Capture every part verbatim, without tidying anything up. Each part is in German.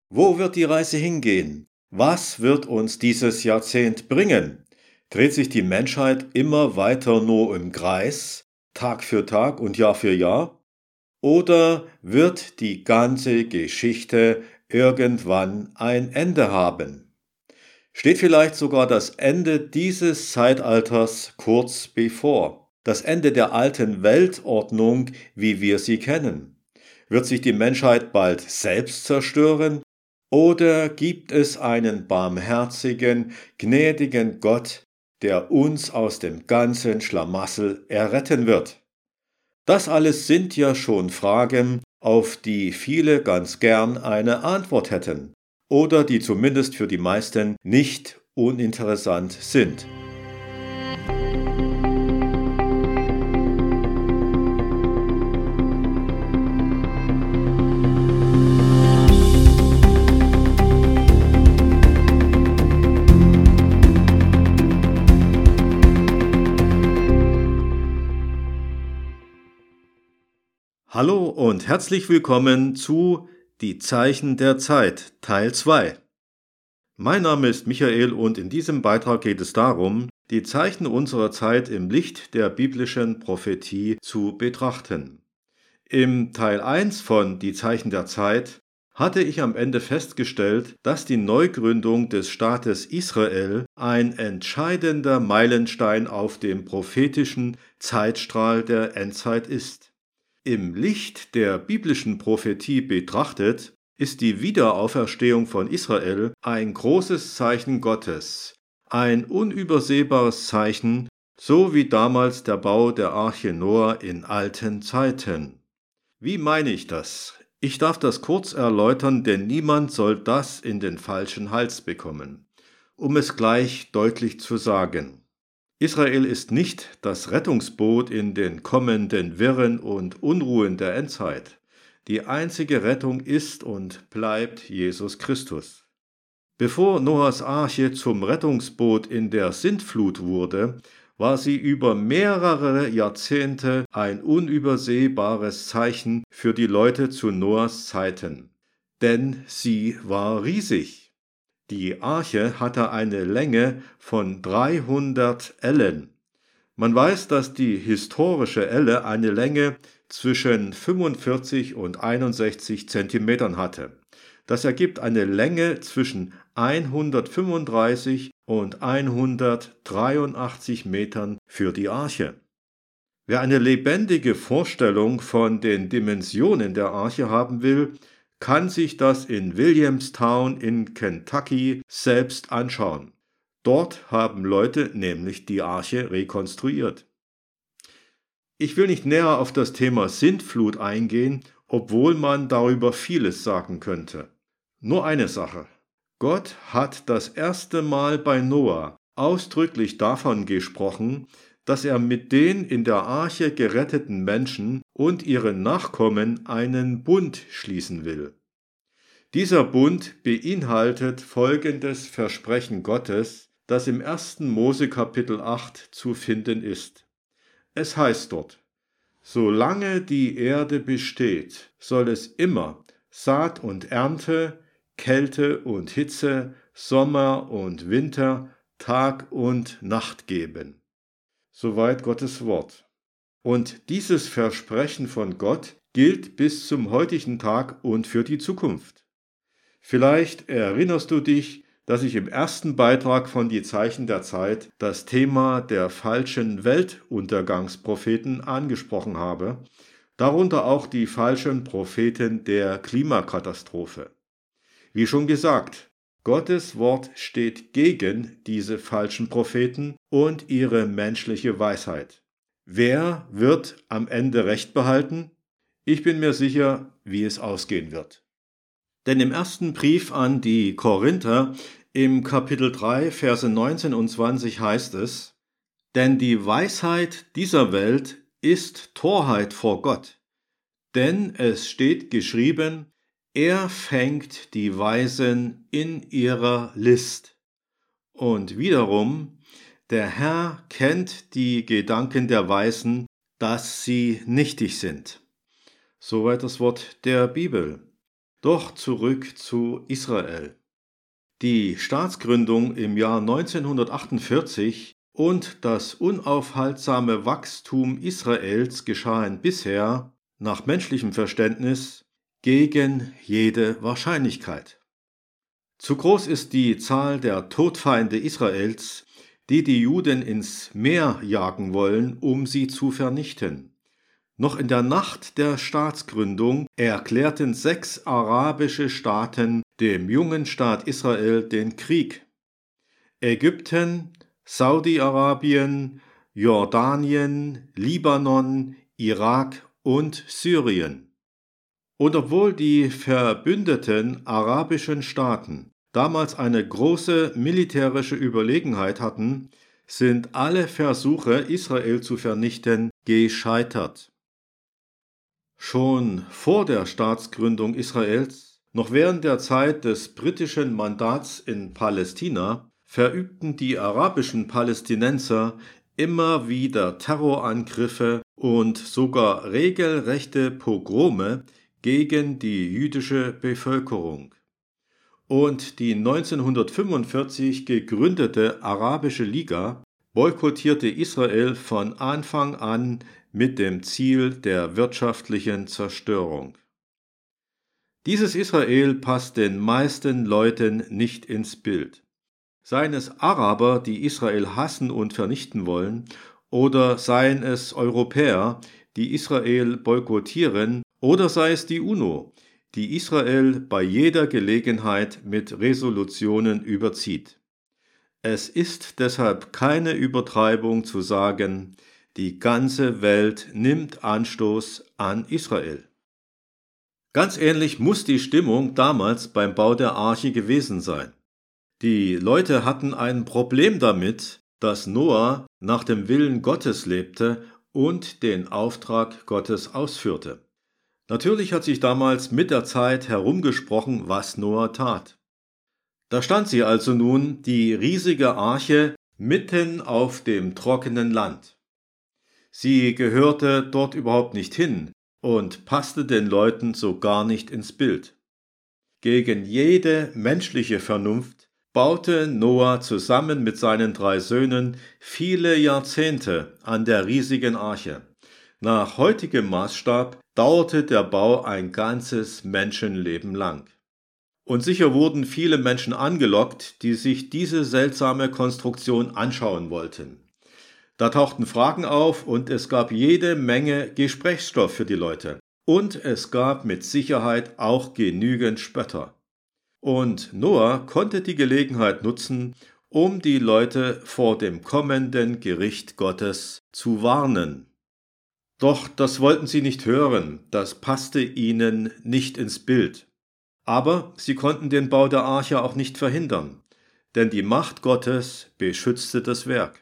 Wo wird die Reise hingehen? Was wird uns dieses Jahrzehnt bringen? Dreht sich die Menschheit immer weiter nur im Kreis, Tag für Tag und Jahr für Jahr? Oder wird die ganze Geschichte irgendwann ein Ende haben? Steht vielleicht sogar das Ende dieses Zeitalters kurz bevor? Das Ende der alten Weltordnung, wie wir sie kennen? Wird sich die Menschheit bald selbst zerstören? Oder gibt es einen barmherzigen, gnädigen Gott, der uns aus dem ganzen Schlamassel erretten wird? Das alles sind ja schon Fragen, auf die viele ganz gern eine Antwort hätten oder die zumindest für die meisten nicht uninteressant sind. Hallo und herzlich willkommen zu Die Zeichen der Zeit, Teil zwei. Mein Name ist Michael und in diesem Beitrag geht es darum, die Zeichen unserer Zeit im Licht der biblischen Prophetie zu betrachten. Im Teil eins von Die Zeichen der Zeit hatte ich am Ende festgestellt, dass die Neugründung des Staates Israel ein entscheidender Meilenstein auf dem prophetischen Zeitstrahl der Endzeit ist. Im Licht der biblischen Prophetie betrachtet, ist die Wiederauferstehung von Israel ein großes Zeichen Gottes, ein unübersehbares Zeichen, so wie damals der Bau der Arche Noah in alten Zeiten. Wie meine ich das? Ich darf das kurz erläutern, denn niemand soll das in den falschen Hals bekommen. Um es gleich deutlich zu sagen: Israel ist nicht das Rettungsboot in den kommenden Wirren und Unruhen der Endzeit. Die einzige Rettung ist und bleibt Jesus Christus. Bevor Noahs Arche zum Rettungsboot in der Sintflut wurde, war sie über mehrere Jahrzehnte ein unübersehbares Zeichen für die Leute zu Noahs Zeiten. Denn sie war riesig. Die Arche hatte eine Länge von dreihundert Ellen. Man weiß, dass die historische Elle eine Länge zwischen fünfundvierzig und einundsechzig Zentimetern hatte. Das ergibt eine Länge zwischen hundertfünfunddreißig und hundertdreiundachtzig Metern für die Arche. Wer eine lebendige Vorstellung von den Dimensionen der Arche haben will, kann sich das in Williamstown in Kentucky selbst anschauen. Dort haben Leute nämlich die Arche rekonstruiert. Ich will nicht näher auf das Thema Sintflut eingehen, obwohl man darüber vieles sagen könnte. Nur eine Sache: Gott hat das erste Mal bei Noah ausdrücklich davon gesprochen, dass er mit den in der Arche geretteten Menschen und ihren Nachkommen einen Bund schließen will. Dieser Bund beinhaltet folgendes Versprechen Gottes, das im ersten Mose Kapitel acht zu finden ist. Es heißt dort: Solange die Erde besteht, soll es immer Saat und Ernte, Kälte und Hitze, Sommer und Winter, Tag und Nacht geben. Soweit Gottes Wort. Und dieses Versprechen von Gott gilt bis zum heutigen Tag und für die Zukunft. Vielleicht erinnerst du dich, dass ich im ersten Beitrag von Die Zeichen der Zeit das Thema der falschen Weltuntergangspropheten angesprochen habe, darunter auch die falschen Propheten der Klimakatastrophe. Wie schon gesagt, Gottes Wort steht gegen diese falschen Propheten und ihre menschliche Weisheit. Wer wird am Ende Recht behalten? Ich bin mir sicher, wie es ausgehen wird. Denn im ersten Brief an die Korinther im Kapitel drei, Verse neunzehn und zwanzig heißt es: Denn die Weisheit dieser Welt ist Torheit vor Gott. Denn es steht geschrieben: Er fängt die Weisen in ihrer List. Und wiederum: Der Herr kennt die Gedanken der Weisen, dass sie nichtig sind. Soweit das Wort der Bibel. Doch zurück zu Israel. Die Staatsgründung im Jahr neunzehnhundertachtundvierzig und das unaufhaltsame Wachstum Israels geschahen bisher, nach menschlichem Verständnis, gegen jede Wahrscheinlichkeit. Zu groß ist die Zahl der Todfeinde Israels, die die Juden ins Meer jagen wollen, um sie zu vernichten. Noch in der Nacht der Staatsgründung erklärten sechs arabische Staaten dem jungen Staat Israel den Krieg. Ägypten, Saudi-Arabien, Jordanien, Libanon, Irak und Syrien. Und obwohl die verbündeten arabischen Staaten damals eine große militärische Überlegenheit hatten, sind alle Versuche, Israel zu vernichten, gescheitert. Schon vor der Staatsgründung Israels, noch während der Zeit des britischen Mandats in Palästina, verübten die arabischen Palästinenser immer wieder Terrorangriffe und sogar regelrechte Pogrome gegen die jüdische Bevölkerung. Und die neunzehnhundertfünfundvierzig gegründete Arabische Liga boykottierte Israel von Anfang an mit dem Ziel der wirtschaftlichen Zerstörung. Dieses Israel passt den meisten Leuten nicht ins Bild. Seien es Araber, die Israel hassen und vernichten wollen, oder seien es Europäer, die Israel boykottieren, oder sei es die UNO, die Israel bei jeder Gelegenheit mit Resolutionen überzieht. Es ist deshalb keine Übertreibung zu sagen, die ganze Welt nimmt Anstoß an Israel. Ganz ähnlich muss die Stimmung damals beim Bau der Arche gewesen sein. Die Leute hatten ein Problem damit, dass Noah nach dem Willen Gottes lebte und den Auftrag Gottes ausführte. Natürlich hat sich damals mit der Zeit herumgesprochen, was Noah tat. Da stand sie also nun, die riesige Arche, mitten auf dem trockenen Land. Sie gehörte dort überhaupt nicht hin und passte den Leuten so gar nicht ins Bild. Gegen jede menschliche Vernunft baute Noah zusammen mit seinen drei Söhnen viele Jahrzehnte an der riesigen Arche. Nach heutigem Maßstab dauerte der Bau ein ganzes Menschenleben lang. Und sicher wurden viele Menschen angelockt, die sich diese seltsame Konstruktion anschauen wollten. Da tauchten Fragen auf und es gab jede Menge Gesprächsstoff für die Leute. Und es gab mit Sicherheit auch genügend Spötter. Und Noah konnte die Gelegenheit nutzen, um die Leute vor dem kommenden Gericht Gottes zu warnen. Doch das wollten sie nicht hören, das passte ihnen nicht ins Bild. Aber sie konnten den Bau der Arche auch nicht verhindern, denn die Macht Gottes beschützte das Werk.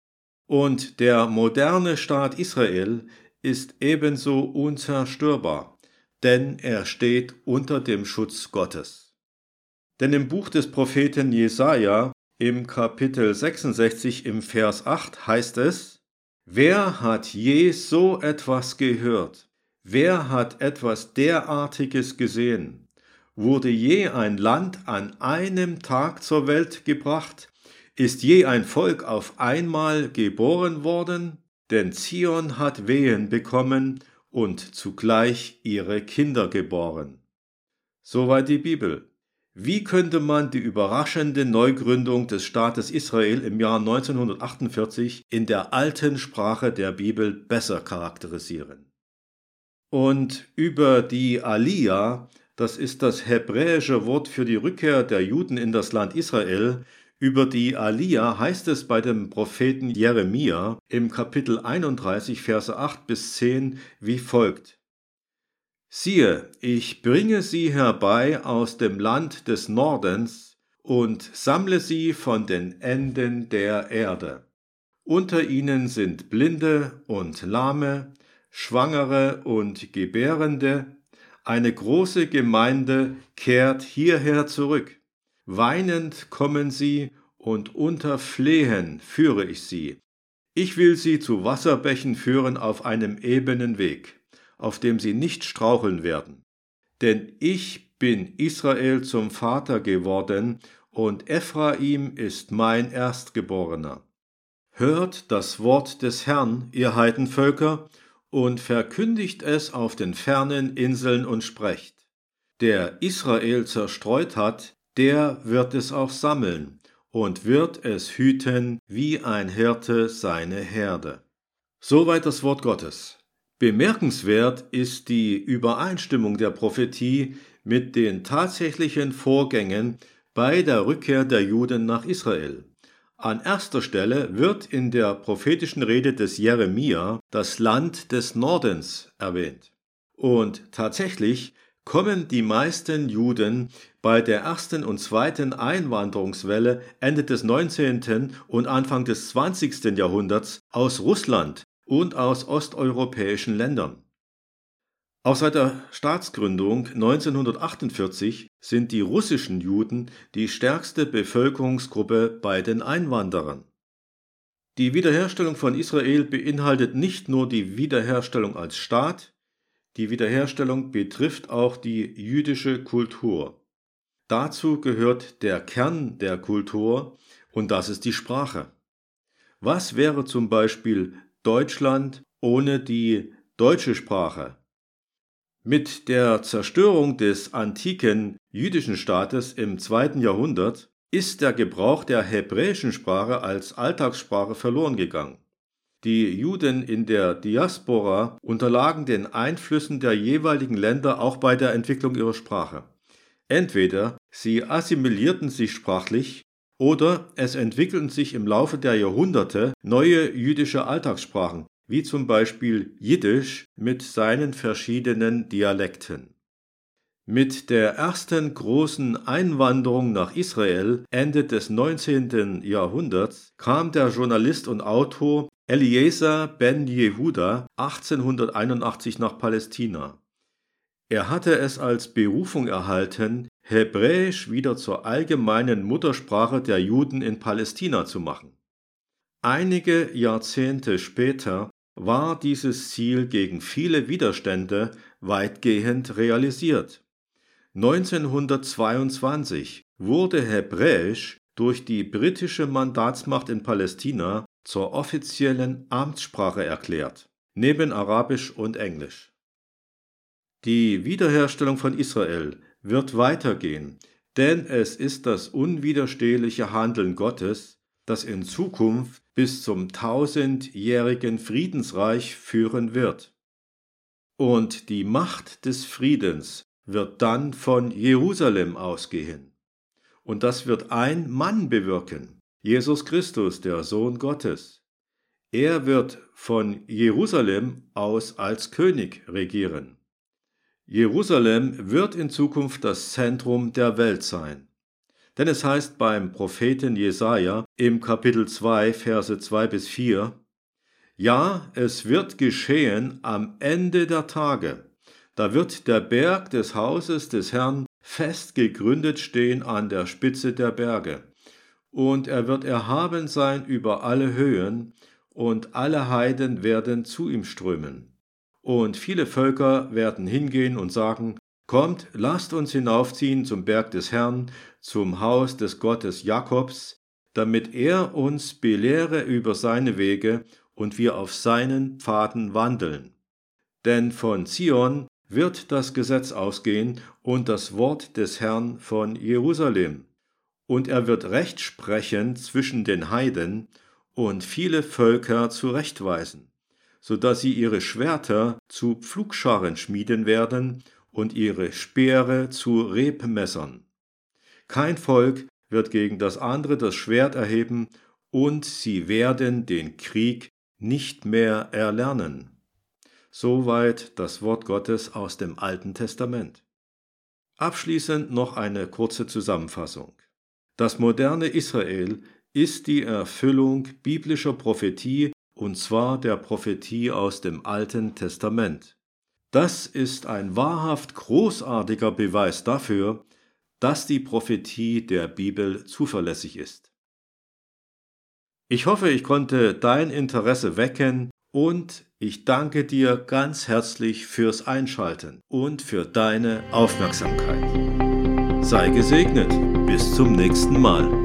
Und der moderne Staat Israel ist ebenso unzerstörbar, denn er steht unter dem Schutz Gottes. Denn im Buch des Propheten Jesaja, im Kapitel sechsundsechzig im Vers acht heißt es: Wer hat je so etwas gehört? Wer hat etwas derartiges gesehen? Wurde je ein Land an einem Tag zur Welt gebracht? Ist je ein Volk auf einmal geboren worden? Denn Zion hat Wehen bekommen und zugleich ihre Kinder geboren. Soweit die Bibel. Wie könnte man die überraschende Neugründung des Staates Israel im Jahr neunzehnhundertachtundvierzig in der alten Sprache der Bibel besser charakterisieren? Und über die Aliyah, das ist das hebräische Wort für die Rückkehr der Juden in das Land Israel, über die Aliyah heißt es bei dem Propheten Jeremia im Kapitel einunddreißig, Verse acht bis zehn wie folgt: Siehe, ich bringe sie herbei aus dem Land des Nordens und sammle sie von den Enden der Erde. Unter ihnen sind Blinde und Lahme, Schwangere und Gebärende. Eine große Gemeinde kehrt hierher zurück. Weinend kommen sie und unter Flehen führe ich sie. Ich will sie zu Wasserbächen führen auf einem ebenen Weg, auf dem sie nicht straucheln werden. Denn ich bin Israel zum Vater geworden, und Ephraim ist mein Erstgeborener. Hört das Wort des Herrn, ihr Heidenvölker, und verkündigt es auf den fernen Inseln und sprecht: Der Israel zerstreut hat, der wird es auch sammeln und wird es hüten wie ein Hirte seine Herde. Soweit das Wort Gottes. Bemerkenswert ist die Übereinstimmung der Prophetie mit den tatsächlichen Vorgängen bei der Rückkehr der Juden nach Israel. An erster Stelle wird in der prophetischen Rede des Jeremia das Land des Nordens erwähnt. Und tatsächlich kommen die meisten Juden bei der ersten und zweiten Einwanderungswelle Ende des neunzehnten und Anfang des zwanzigsten Jahrhunderts aus Russland und aus osteuropäischen Ländern. Auch seit der Staatsgründung neunzehnhundertachtundvierzig sind die russischen Juden die stärkste Bevölkerungsgruppe bei den Einwanderern. Die Wiederherstellung von Israel beinhaltet nicht nur die Wiederherstellung als Staat, die Wiederherstellung betrifft auch die jüdische Kultur. Dazu gehört der Kern der Kultur, und das ist die Sprache. Was wäre zum Beispiel Deutschland ohne die deutsche Sprache? Mit der Zerstörung des antiken jüdischen Staates im zweiten Jahrhundert ist der Gebrauch der hebräischen Sprache als Alltagssprache verloren gegangen. Die Juden in der Diaspora unterlagen den Einflüssen der jeweiligen Länder auch bei der Entwicklung ihrer Sprache. Entweder sie assimilierten sich sprachlich oder es entwickelten sich im Laufe der Jahrhunderte neue jüdische Alltagssprachen, wie zum Beispiel Jiddisch mit seinen verschiedenen Dialekten. Mit der ersten großen Einwanderung nach Israel Ende des neunzehnten Jahrhunderts kam der Journalist und Autor Eliezer ben Jehuda achtzehnhunderteinundachtzig nach Palästina. Er hatte es als Berufung erhalten, Hebräisch wieder zur allgemeinen Muttersprache der Juden in Palästina zu machen. Einige Jahrzehnte später war dieses Ziel gegen viele Widerstände weitgehend realisiert. neunzehnhundertzweiundzwanzig wurde Hebräisch durch die britische Mandatsmacht in Palästina zur offiziellen Amtssprache erklärt, neben Arabisch und Englisch. Die Wiederherstellung von Israel wird weitergehen, denn es ist das unwiderstehliche Handeln Gottes, das in Zukunft bis zum tausendjährigen Friedensreich führen wird. Und die Macht des Friedens wird dann von Jerusalem ausgehen. Und das wird ein Mann bewirken, Jesus Christus, der Sohn Gottes. Er wird von Jerusalem aus als König regieren. Jerusalem wird in Zukunft das Zentrum der Welt sein. Denn es heißt beim Propheten Jesaja im Kapitel zwei, Verse zwei bis vier: Ja, es wird geschehen am Ende der Tage. Da wird der Berg des Hauses des Herrn fest gegründet stehen an der Spitze der Berge. Und er wird erhaben sein über alle Höhen, und alle Heiden werden zu ihm strömen. Und viele Völker werden hingehen und sagen: Kommt, lasst uns hinaufziehen zum Berg des Herrn, zum Haus des Gottes Jakobs, damit er uns belehre über seine Wege und wir auf seinen Pfaden wandeln. Denn von Zion wird das Gesetz ausgehen und das Wort des Herrn von Jerusalem. Und er wird Recht sprechen zwischen den Heiden und viele Völker zurechtweisen, so dass sie ihre Schwerter zu Pflugscharen schmieden werden und ihre Speere zu Rebmessern. Kein Volk wird gegen das andere das Schwert erheben, und sie werden den Krieg nicht mehr erlernen. Soweit das Wort Gottes aus dem Alten Testament. Abschließend noch eine kurze Zusammenfassung. Das moderne Israel ist die Erfüllung biblischer Prophetie, und zwar der Prophetie aus dem Alten Testament. Das ist ein wahrhaft großartiger Beweis dafür, dass die Prophetie der Bibel zuverlässig ist. Ich hoffe, ich konnte dein Interesse wecken und Ich danke dir ganz herzlich fürs Einschalten und für deine Aufmerksamkeit. Sei gesegnet. Bis zum nächsten Mal.